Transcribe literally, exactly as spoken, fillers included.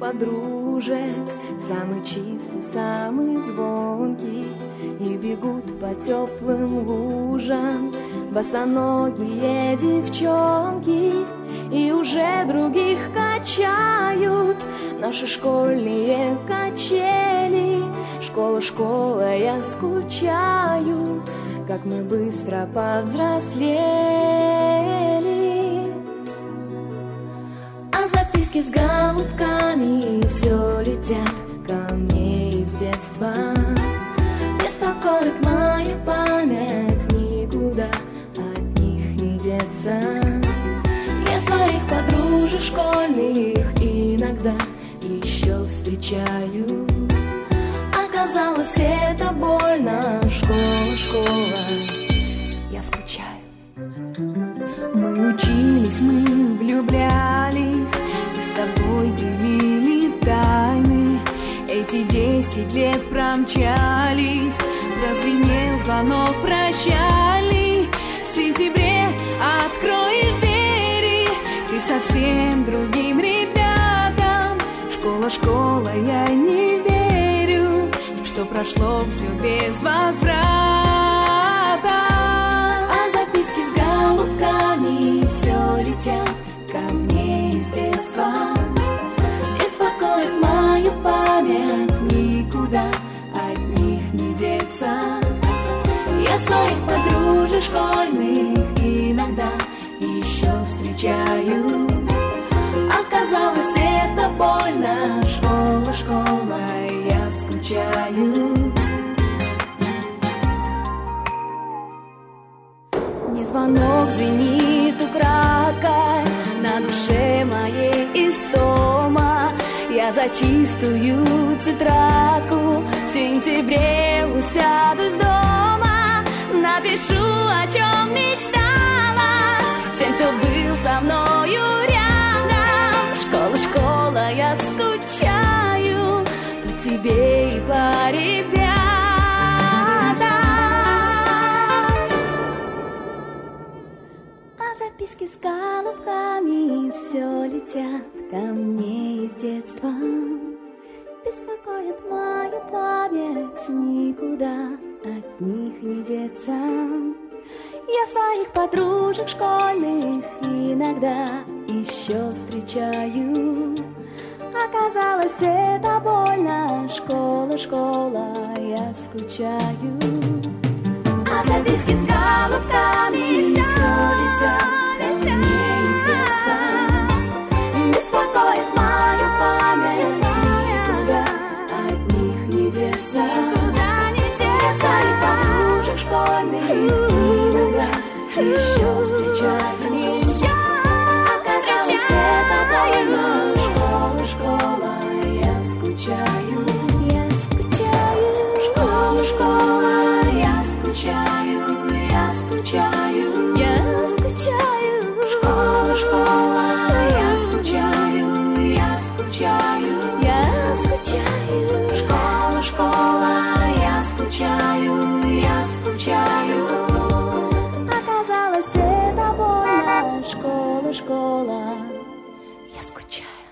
подружек, самый чистый, самый звонкий, и бегут по теплым лужам босоногие девчонки, и уже других качают наши школьные качели. Школа, школа, я скучаю, как мы быстро повзрослели. А записки с голубками все летят ко мне из детства. Беспокоит моя память, никуда от них не деться. Я своих подружек школьных иногда еще встречаю. Оказалось, это больно. Школа, школа, я скучаю. Мы учились, мы влюблялись, и с тобой делили тайны. Эти десять лет промчались, прозвенел звонок прощальный. В сентябре откроешь двери ты совсем другим ребятам. Школа, школа, я не верю, что прошло все без возврата. А записки с голубками все летят ко мне из детства. Беспокоит мою память, никуда от них не деться. Я своих подружек школьных иногда еще встречаю. Оказалось, это больно. Школа, школа, я скучаю. Мне звонок звенит украдкой, на душе моей истома. Я за чистую тетрадку в сентябре усядусь дома. Напишу, о чем мечталась всем, кто был со мною рядом. Школа, школа, я скучаю по тебе и по ребятам. А записки с голубками все летят ко мне из детства. Беспокоит мою память, никуда от них не деться. Я своих подружек школьных иногда еще встречаю. Оказалось, это больно. Школа, школа, я скучаю. А записки с голубками все летят ко мне из детства. Беспокоит мою память, никуда от них не деться. Я своих подружек школьных иногда еще встречаю. Оказалось, это больно. Школа, школа, я скучаю. Я скучаю. Школа, школа, я скучаю. Я скучаю. Я скучаю. Школа, школа, я скучаю. Я скучаю. Я скучаю. Школа, школа, я скучаю. Я скучаю. Оказалось, это больно. Школа, школа, я скучаю.